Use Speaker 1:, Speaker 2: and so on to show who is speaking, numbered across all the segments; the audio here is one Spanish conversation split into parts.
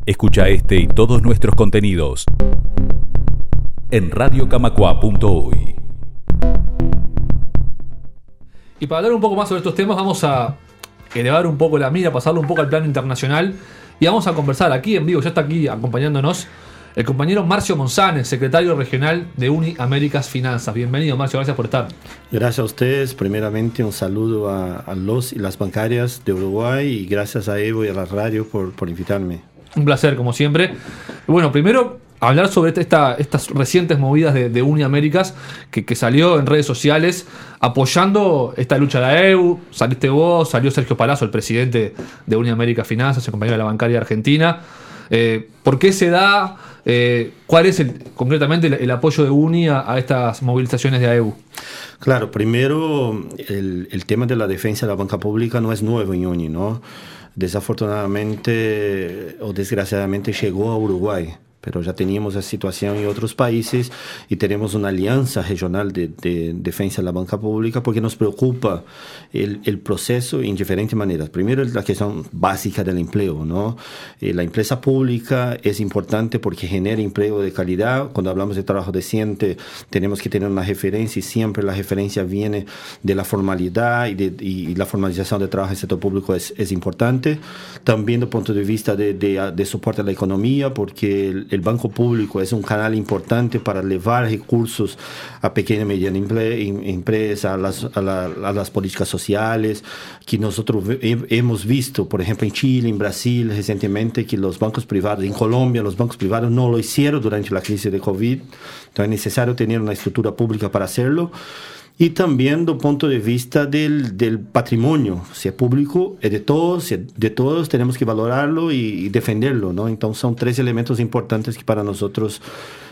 Speaker 1: Escucha este y todos nuestros contenidos en radiocamacua.uy.
Speaker 2: Y para hablar un poco más sobre estos temas, vamos a elevar un poco la mira, pasarlo un poco al plano internacional y vamos a conversar aquí en vivo. Ya está aquí acompañándonos el compañero Marcio Monzánez, secretario regional de Uni Américas Finanzas. Bienvenido, Marcio, gracias por estar.
Speaker 3: Gracias a ustedes. Primeramente, un saludo a los y las bancarias de Uruguay y gracias a Evo y a la radio por invitarme.
Speaker 2: Un placer, como siempre. Bueno, primero, hablar sobre estas recientes movidas de Uni Américas que salió en redes sociales apoyando esta lucha de la EU. Saliste vos, salió Sergio Palazzo, el presidente de Uni Américas Finanzas, el compañero de la bancaria argentina. ¿Por qué se da? ¿Cuál es concretamente el apoyo de Uni a estas movilizaciones de AEU?
Speaker 3: Claro, primero el tema de la defensa de la banca pública no es nuevo en Uni, ¿no? Desafortunadamente o desgraciadamente llegó a Uruguay, pero ya teníamos esa situación en otros países y tenemos una alianza regional de defensa de la banca pública porque nos preocupa el proceso en diferentes maneras. Primero, la cuestión básica del empleo, ¿no? La empresa pública es importante porque genera empleo de calidad. Cuando hablamos de trabajo decente, tenemos que tener una referencia y siempre la referencia viene de la formalidad y la formalización del trabajo en el sector público es importante. También desde el punto de vista de soporte a la economía, porque el banco público es un canal importante para llevar recursos a pequeña y mediana empresa, a las políticas sociales, que nosotros hemos visto, por ejemplo, en Chile, en Brasil, recientemente, que los bancos privados, en Colombia, los bancos privados no lo hicieron durante la crisis de COVID. Entonces es necesario tener una estructura pública para hacerlo. Y también del punto de vista del patrimonio, si es público, es de todos, tenemos que valorarlo y defenderlo, ¿no? Entonces son tres elementos importantes que para nosotros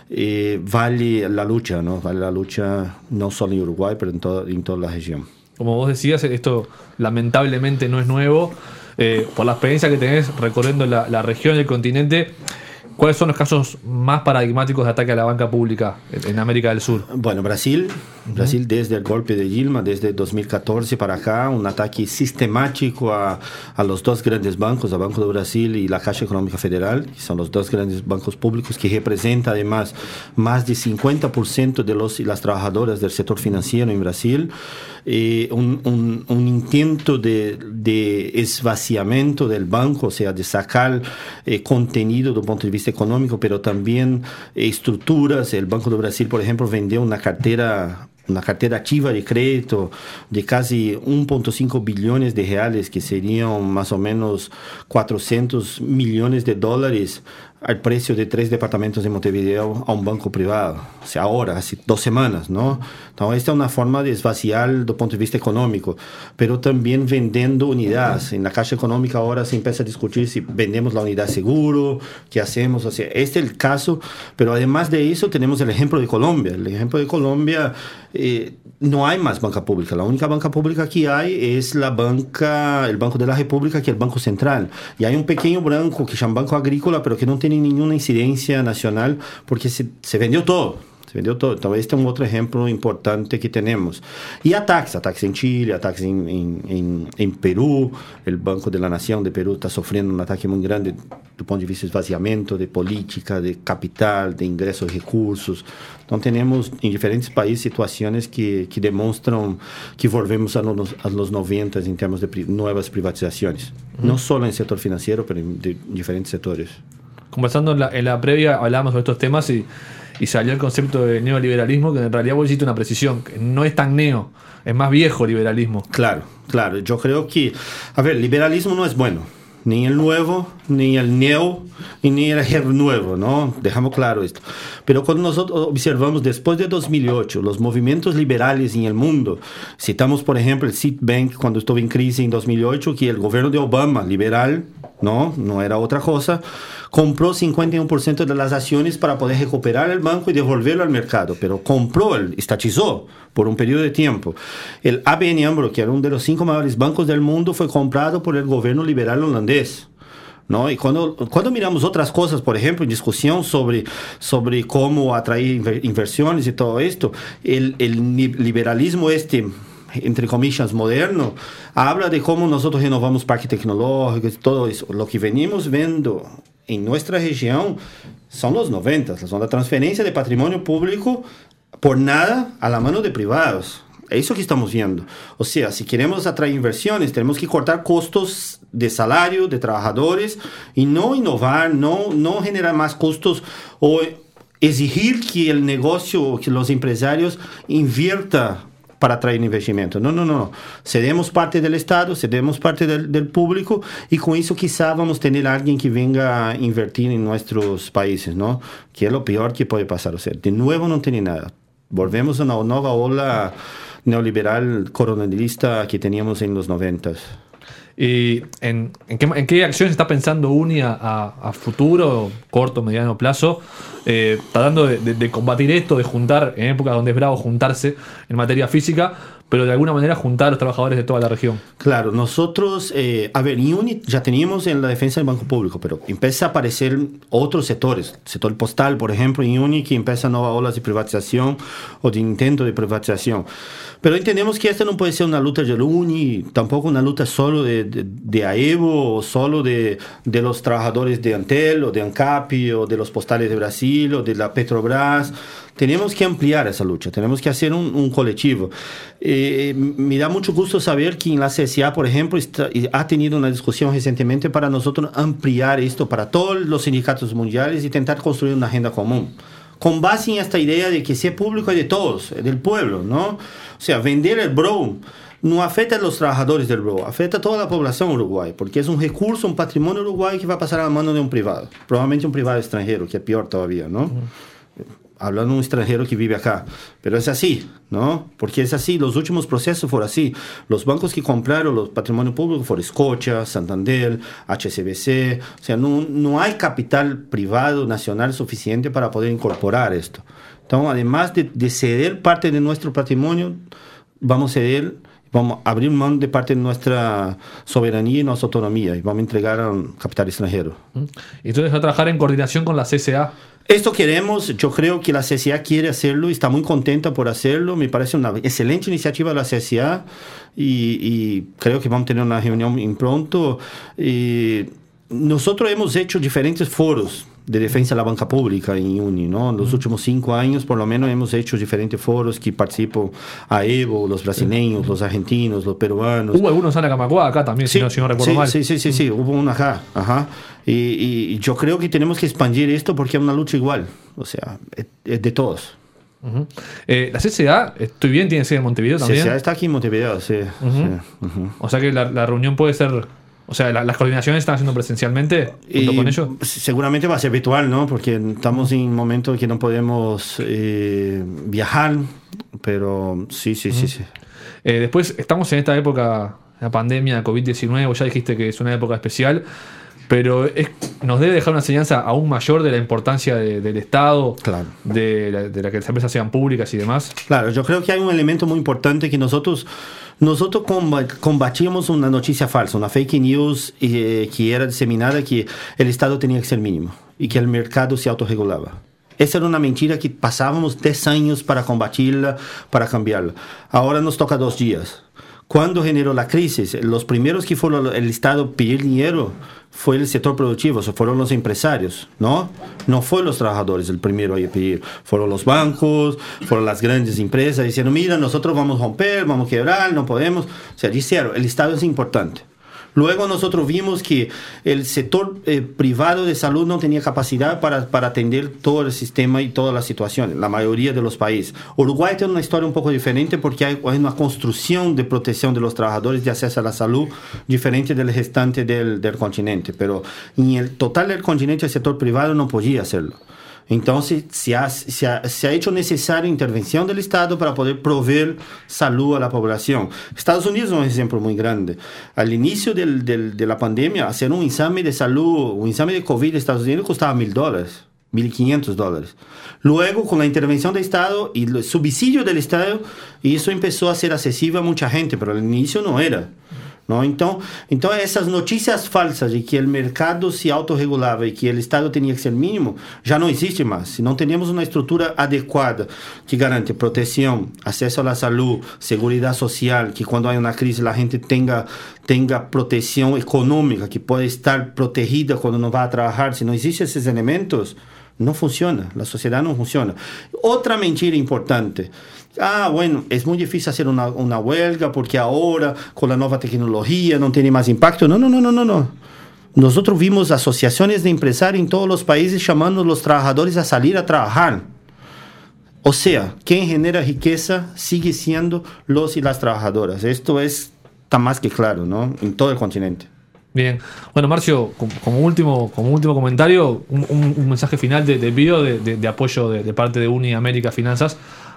Speaker 3: vale la lucha, ¿no? Vale la lucha no solo en Uruguay, pero en toda la región. Como
Speaker 2: vos decías, esto lamentablemente no es nuevo. Por la experiencia que tenés recorriendo la región y el continente, ¿cuáles son los casos más paradigmáticos de ataque a la banca pública en América del Sur? Bueno, Brasil desde el golpe de Dilma, desde 2014 para acá, un ataque sistemático a los dos grandes bancos, el Banco de Brasil y la Caixa Económica Federal, que son los dos grandes bancos públicos que representan además más de 50% de los y las trabajadoras del sector financiero en Brasil. Un intento de esvaciamiento del banco, o sea, de sacar contenido desde el punto de vista económico, pero también estructuras. El Banco de Brasil, por ejemplo, vendió una cartera activa de crédito de casi 1.5 billones de reales, que serían más o menos 400 millones de dólares, al precio de 3 departamentos de Montevideo a un banco privado. O sea, ahora, hace 2 semanas, ¿no? Entonces, esta es una forma de esvaciar desde el punto de vista económico, pero también vendiendo unidades. En la Caixa Económica ahora se empieza a discutir si vendemos la unidad seguro, qué hacemos. O sea, este es el caso, pero además de eso tenemos el ejemplo de Colombia. El ejemplo de Colombia, no hay más banca pública. La única banca pública que hay es el Banco de la República, que es el Banco Central. Y hay un pequeño banco que se llama Banco Agrícola, pero que no tiene ninguna incidencia nacional porque se vendió todo. Entonces, este es un otro ejemplo importante que tenemos. Y ataques en Chile, ataques en Perú. El Banco de la Nación de Perú está sufriendo un ataque muy grande desde el punto de vista de esvaziamiento de política, de capital, de ingresos de recursos. Entonces, tenemos en diferentes países situaciones que demuestran que volvemos a los 90 en términos de nuevas privatizaciones. No solo en el sector financiero, pero en diferentes sectores. Conversando en la previa, hablábamos de estos temas y salió el concepto de neoliberalismo, que en realidad vos hiciste una precisión, que no es tan neo, es más viejo liberalismo. Claro. Yo creo que, liberalismo no es bueno. Ni el nuevo, ni el neo, ni el nuevo, ¿no? Dejamos claro esto. Pero cuando nosotros observamos después de 2008 los movimientos liberales en el mundo, citamos, por ejemplo, el Citibank cuando estuvo en crisis en 2008, que el gobierno de Obama, liberal, no era otra cosa, compró 51% de las acciones para poder recuperar el banco y devolverlo al mercado, pero estatizó por un periodo de tiempo. El ABN AMRO, que era uno de los 5 mayores bancos del mundo, fue comprado por el gobierno liberal holandés, ¿no? Y cuando miramos otras cosas, por ejemplo, en discusión sobre cómo atraer inversiones y todo esto, el liberalismo entre comillas, moderno, habla de cómo nosotros renovamos parques tecnológicos y todo eso. Lo que venimos viendo
Speaker 3: en nuestra región son los 90, son la transferencia de patrimonio público por nada a la mano de privados. Es eso que estamos viendo. O sea, si queremos atraer inversiones, tenemos que cortar costos de salario, de trabajadores, y no innovar, no generar más costos o exigir que el negocio, que los empresarios invierta para atraer investimento. No. Cedemos parte del Estado, cedemos parte del público, y con eso quizá vamos a tener a alguien que venga a invertir en nuestros países, ¿no? Que es lo peor que puede pasar. O sea, de nuevo no tiene nada. Volvemos a una nueva ola neoliberal coronelista que teníamos en los 90.
Speaker 2: ¿Y en qué acciones está pensando UNI a futuro, corto, mediano plazo, tratando de combatir esto, de juntar, en épocas donde es bravo juntarse en materia física, pero de alguna manera juntar a los trabajadores de toda la región?
Speaker 3: Claro, nosotros, en UNI ya teníamos en la defensa del banco público, pero empieza a aparecer otros sectores, sector postal, por ejemplo, en UNI, que empiezan nuevas olas de privatización o de intento de privatización. Pero entendemos que esta no puede ser una lucha de UNI, tampoco una lucha solo de AEBO, o solo de los trabajadores de Antel, o de ANCAP, o de los postales de Brasil, o de la Petrobras. Tenemos que ampliar esa lucha, tenemos que hacer un colectivo. Me da mucho gusto saber que en la CSA, por ejemplo, ha tenido una discusión recientemente para nosotros ampliar esto para todos los sindicatos mundiales y intentar construir una agenda común, con base en esta idea de que ser público es de todos, es del pueblo, ¿no? O sea, vender el bro no afecta a los trabajadores del bro, afecta a toda la población uruguaya, porque es un recurso, un patrimonio uruguayo que va a pasar a la mano de un privado, probablemente un privado extranjero, que es peor todavía, ¿no? Hablando de un extranjero que vive acá. Pero es así, ¿no? Porque es así. Los últimos procesos fueron así. Los bancos que compraron los patrimonios públicos fueron Scotia, Santander, HSBC. O sea, no hay capital privado nacional suficiente para poder incorporar esto. Entonces, además de ceder parte de nuestro patrimonio, vamos a abrir mano de parte de nuestra soberanía y nuestra autonomía, y vamos a entregar a un capital extranjero.
Speaker 2: Y entonces va a trabajar en coordinación con la CSA.
Speaker 3: Esto queremos, yo creo que la CSA quiere hacerlo y está muy contenta por hacerlo. Me parece una excelente iniciativa de la CSA y creo que vamos a tener una reunión pronto. Nosotros hemos hecho diferentes foros de defensa de la banca pública en UNI, ¿no? En los últimos 5 años, por lo menos, hemos hecho diferentes foros que participan AEBO, los brasileños, los argentinos, los peruanos.
Speaker 2: Hubo algunos en Camacuá acá también,
Speaker 3: sí,
Speaker 2: si no recuerdo mal.
Speaker 3: Sí, hubo uno acá. Ajá. Y yo creo que tenemos que expandir esto porque es una lucha igual. O sea, es de todos.
Speaker 2: Uh-huh. La CSA, estoy bien, tiene sede en Montevideo también.
Speaker 3: CSA está aquí en Montevideo, sí.
Speaker 2: Uh-huh.
Speaker 3: Sí. Uh-huh.
Speaker 2: O sea que la reunión puede ser... O sea, las coordinaciones están haciendo presencialmente junto con ellos.
Speaker 3: Seguramente va a ser virtual, ¿no? Porque estamos en un momento que no podemos viajar, pero sí.
Speaker 2: Después, estamos en esta época, la pandemia, COVID-19, vos ya dijiste que es una época especial, pero nos debe dejar una enseñanza aún mayor de la importancia del Estado, claro, de la que las empresas sean públicas y demás.
Speaker 3: Claro, yo creo que hay un elemento muy importante que nosotros combatíamos una noticia falsa, una fake news que era diseminada que el Estado tenía que ser mínimo y que el mercado se autorregulaba. Esa era una mentira que pasábamos 10 años para combatirla, para cambiarla. Ahora nos toca 2 días. Cuando generó la crisis, los primeros que fueron el Estado pedir dinero fue el sector productivo, fueron los empresarios, ¿no? No fueron los trabajadores el primero a pedir, fueron los bancos, fueron las grandes empresas diciendo, mira, nosotros vamos a romper, vamos a quebrar, no podemos. O sea, dijeron, el Estado es importante. Luego nosotros vimos que el sector privado de salud no tenía capacidad para atender todo el sistema y todas las situaciones, la mayoría de los países. Uruguay tiene una historia un poco diferente porque hay una construcción de protección de los trabajadores de acceso a la salud diferente del restante del continente, pero en el total del continente el sector privado no podía hacerlo. Entonces, se ha hecho necesaria intervención del Estado para poder proveer salud a la población. Estados Unidos es un ejemplo muy grande. Al inicio de la pandemia, hacer un examen de salud, un examen de COVID en Estados Unidos costaba $1,000, $1,500. Luego, con la intervención del Estado y el subsidio del Estado, eso empezó a ser accesible a mucha gente, pero al inicio no era. ¿no? Então, essas notícias falsas de que o mercado se autorregulava e que o Estado tinha que ser mínimo, já não existe mais. Se não temos uma estrutura adequada que garante proteção, acesso à saúde, segurança social, que quando há uma crise a gente tenha proteção econômica, que pode estar protegida quando não vai trabalhar, se não existem esses elementos, não funciona, a sociedade não funciona. Outra mentira importante. Bueno, es muy difícil hacer una huelga porque ahora con la nueva tecnología no tiene más impacto. No. Nosotros vimos asociaciones de empresarios en todos los países llamando a los trabajadores a salir a trabajar. O sea, quien genera riqueza sigue siendo los y las trabajadoras. Esto está más que claro, ¿no? En todo el continente.
Speaker 2: Bien. Bueno, Marcio, como último comentario, un mensaje final de envío de apoyo de parte de Uni América Finanzas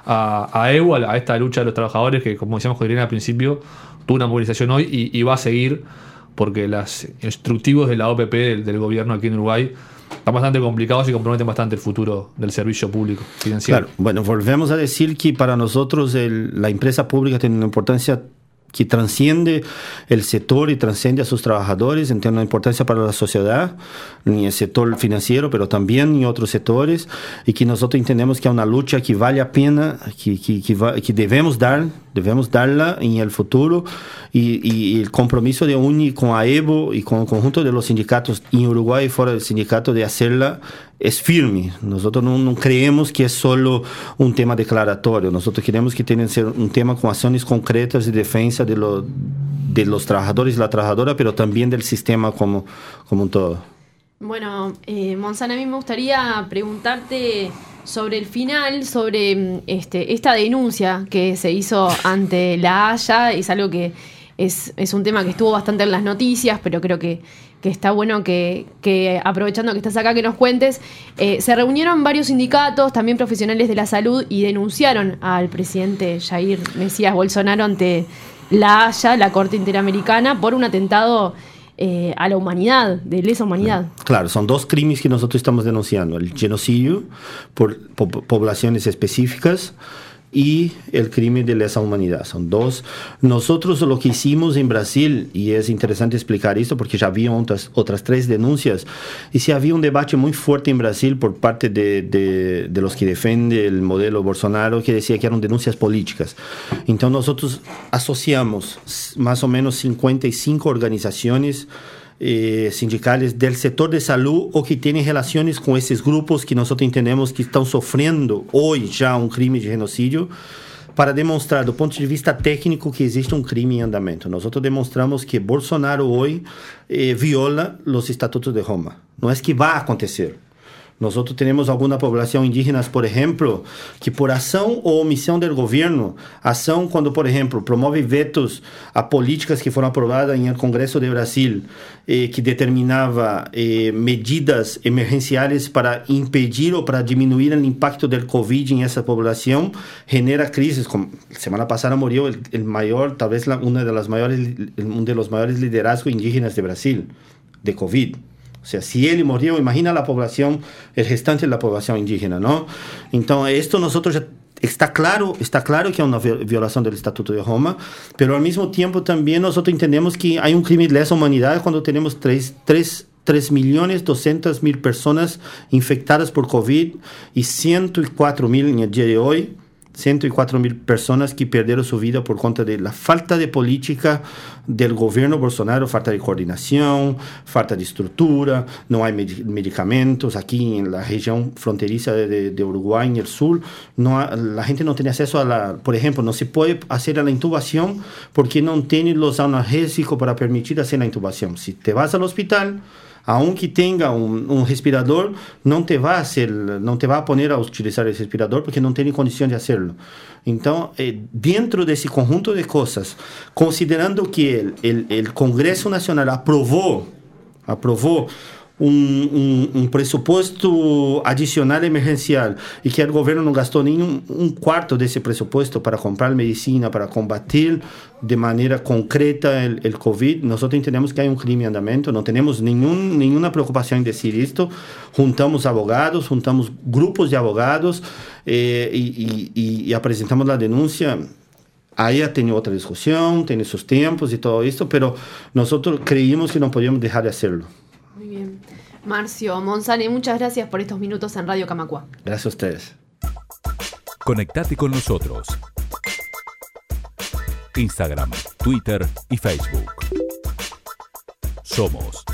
Speaker 2: a EWU, a esta lucha de los trabajadores que, como decíamos con Irene al principio, tuvo una movilización hoy y va a seguir porque los instructivos de la OPP del gobierno aquí en Uruguay están bastante complicados y comprometen bastante el futuro del servicio público financiero.
Speaker 3: Claro, bueno, volvemos a decir que para nosotros la empresa pública tiene una importancia que transciende el sector y transciende a sus trabajadores, tiene una importancia para la sociedad, en el sector financiero, pero también en otros sectores, y que nosotros entendemos que es una lucha que vale la pena, que debemos darla en el futuro, y el compromiso de UNI con AEBO y con el conjunto de los sindicatos en Uruguay y fuera del sindicato de hacerla es firme. Nosotros no creemos que es solo un tema declaratorio. Nosotros queremos que tenga que ser un tema con acciones concretas de defensa de los trabajadores y la trabajadora, pero también del sistema como un todo.
Speaker 4: Bueno, Monzón, a mí me gustaría preguntarte sobre el final, sobre esta denuncia que se hizo ante la Haya. Es algo que es un tema que estuvo bastante en las noticias, pero creo que está bueno que aprovechando que estás acá, que nos cuentes. Se reunieron varios sindicatos, también profesionales de la salud, y denunciaron al presidente Jair Mesías Bolsonaro ante la Haya, la Corte Interamericana, por un atentado a la humanidad, de lesa humanidad.
Speaker 3: Claro, son dos crímenes que nosotros estamos denunciando: el genocidio por poblaciones específicas y el crimen de lesa humanidad. Son dos. Nosotros lo que hicimos en Brasil, y es interesante explicar esto porque ya había otras 3 denuncias, y sí había un debate muy fuerte en Brasil por parte de los que defienden el modelo Bolsonaro, que decía que eran denuncias políticas. Entonces nosotros asociamos más o menos 55 organizaciones sindicales del sector de salud o que tienen relaciones con esos grupos que nosotros entendemos que están sufriendo hoy ya un crimen de genocidio, para demonstrar, do ponto de vista técnico, que existe un crimen en andamento. Nosotros demostramos que Bolsonaro hoy viola los estatutos de Roma. No es que va a acontecer. Nosotros tenemos alguna población indígena, por ejemplo, que por acción o omisión del gobierno, acción cuando, por ejemplo, promueve vetos a políticas que fueron aprobadas en el Congreso de Brasil, que determinaba medidas emergenciales para impedir o para disminuir el impacto del COVID en esa población, genera crisis. Como semana pasada murió el mayor, tal vez uno de los mayores liderazgos indígenas de Brasil, de COVID. O sea, si él murió, imagina la población, el restante de la población indígena, ¿no? Entonces, esto nosotros ya está claro que es una violación del Estatuto de Roma, pero al mismo tiempo también nosotros entendemos que hay un crimen de lesa humanidad cuando tenemos 3.200.000 personas infectadas por COVID y 104.000 en el día de hoy. 104.000 personas que perdieron su vida por cuenta de la falta de política del gobierno Bolsonaro, falta de coordinación, falta de estructura, no hay medicamentos. Aquí en la región fronteriza de Uruguay, en el sur, la gente no tiene acceso por ejemplo, no se puede hacer la intubación porque no tiene los analgésicos para permitir hacer la intubación. Si te vas al hospital, aunque tenga un respirador, no te va a poner a utilizar el respirador porque no tiene condición de hacerlo. Entonces, dentro de ese conjunto de cosas, considerando que el Congreso Nacional aprobó un presupuesto adicional emergencial y que el gobierno no gastó ni un cuarto de ese presupuesto para comprar medicina, para combatir de manera concreta el COVID, nosotros entendemos que hay un crimen en andamento. No tenemos ninguna preocupación en decir esto. Juntamos abogados, juntamos grupos de abogados y presentamos la denuncia. Ahí ha tenido otra discusión, tiene sus tiempos y todo esto, pero nosotros creímos que no podíamos dejar de hacerlo.
Speaker 4: Muy bien. Marcio Monzane, muchas gracias por estos minutos en Radio Camacua.
Speaker 3: Gracias a ustedes.
Speaker 1: Conectate con nosotros. Instagram, Twitter y Facebook. Somos